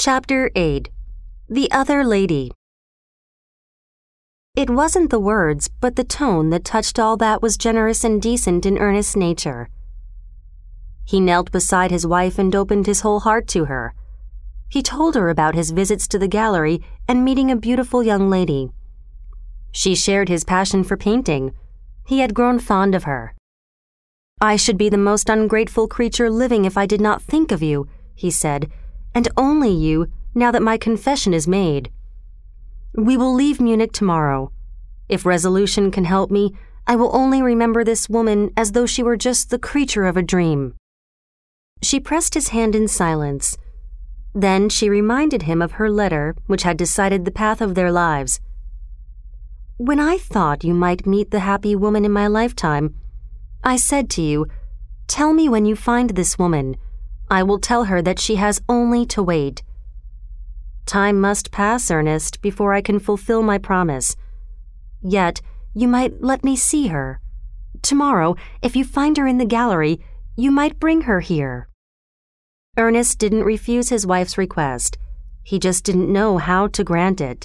Chapter 8. The Other Lady. It wasn't the words, but the tone that touched all that was generous and decent in Ernest's nature. He knelt beside his wife and opened his whole heart to her. He told her about his visits to the gallery and meeting a beautiful young lady. She shared his passion for painting. He had grown fond of her. "I should be the most ungrateful creature living if I did not think of you," he said, "and only you, now that my confession is made. We will leave Munich tomorrow. If resolution can help me, I will only remember this woman as though she were just the creature of a dream." She pressed his hand in silence. Then she reminded him of her letter, which had decided the path of their lives. "When I thought you might meet the happy woman in my lifetime, I said to you, 'Tell me when you find this woman. I will tell her that she has only to wait.' Time must pass, Ernest, before I can fulfill my promise. Yet, you might let me see her. Tomorrow, if you find her in the gallery, you might bring her here." Ernest didn't refuse his wife's request. He just didn't know how to grant it.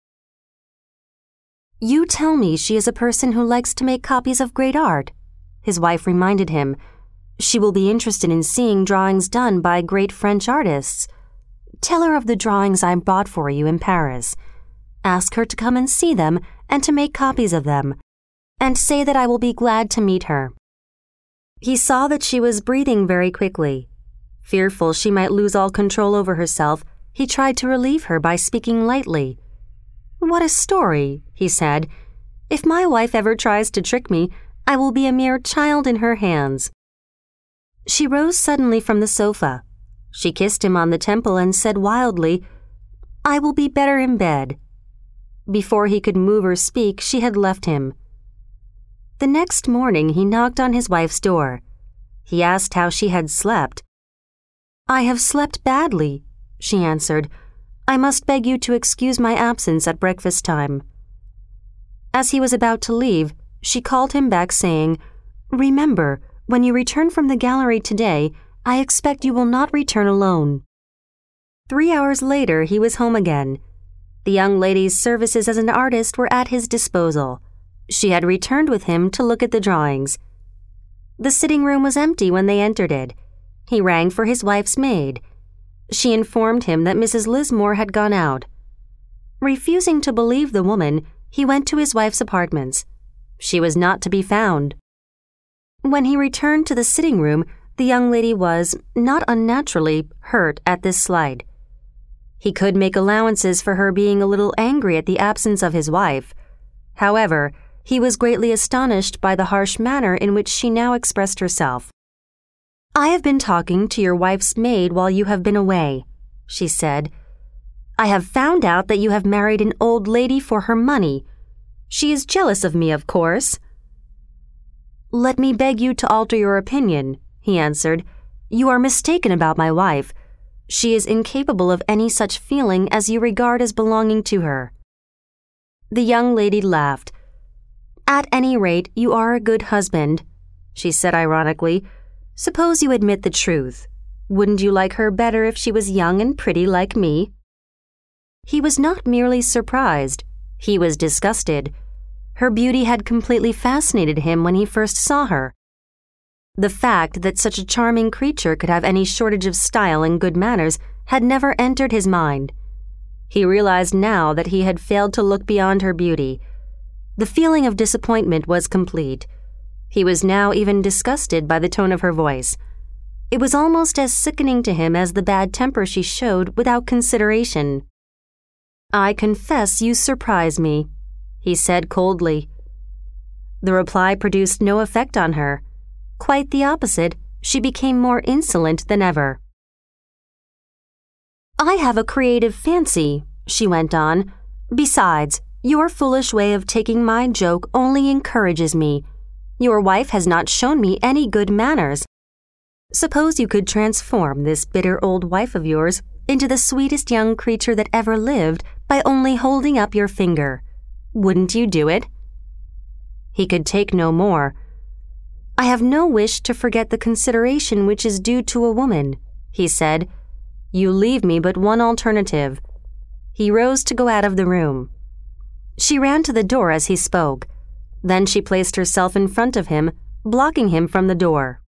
"You tell me she is a person who likes to make copies of great art," his wife reminded him. "She will be interested in seeing drawings done by great French artists. Tell her of the drawings I bought for you in Paris. Ask her to come and see them and to make copies of them, and say that I will be glad to meet her." He saw that she was breathing very quickly. Fearful she might lose all control over herself, he tried to relieve her by speaking lightly. "What a story," he said. "If my wife ever tries to trick me, I will be a mere child in her hands." She rose suddenly from the sofa. She kissed him on the temple and said wildly, "I will be better in bed." Before he could move or speak, she had left him. The next morning he knocked on his wife's door. He asked how she had slept. "I have slept badly," she answered. "I must beg you to excuse my absence at breakfast time." As he was about to leave, she called him back saying, "Remember, when you return from the gallery today, I expect you will not return alone." 3 hours later, he was home again. The young lady's services as an artist were at his disposal. She had returned with him to look at the drawings. The sitting room was empty when they entered it. He rang for his wife's maid. She informed him that Mrs. Lismore had gone out. Refusing to believe the woman, he went to his wife's apartments. She was not to be found. When he returned to the sitting room, the young lady was, not unnaturally, hurt at this slight. He could make allowances for her being a little angry at the absence of his wife. However, he was greatly astonished by the harsh manner in which she now expressed herself. "I have been talking to your wife's maid while you have been away," she said. "I have found out that you have married an old lady for her money. She is jealous of me, of course." "Let me beg you to alter your opinion," he answered. "You are mistaken about my wife. She is incapable of any such feeling as you regard as belonging to her." The young lady laughed. "At any rate, you are a good husband," she said ironically. "Suppose you admit the truth. Wouldn't you like her better if she was young and pretty like me?" He was not merely surprised. He was disgusted. Her beauty had completely fascinated him when he first saw her. The fact that such a charming creature could have any shortage of style and good manners had never entered his mind. He realized now that he had failed to look beyond her beauty. The feeling of disappointment was complete. He was now even disgusted by the tone of her voice. It was almost as sickening to him as the bad temper she showed without consideration. "I confess you surprise me," he said coldly. The reply produced no effect on her. Quite the opposite, she became more insolent than ever. "I have a creative fancy," she went on. "Besides, your foolish way of taking my joke only encourages me. Your wife has not shown me any good manners. Suppose you could transform this bitter old wife of yours into the sweetest young creature that ever lived by only holding up your finger. Wouldn't you do it?" He could take no more. "I have no wish to forget the consideration which is due to a woman," he said. You leave me but one alternative." He rose to go out of the room. She ran to the door as he spoke. Then she placed herself in front of him, blocking him from the door.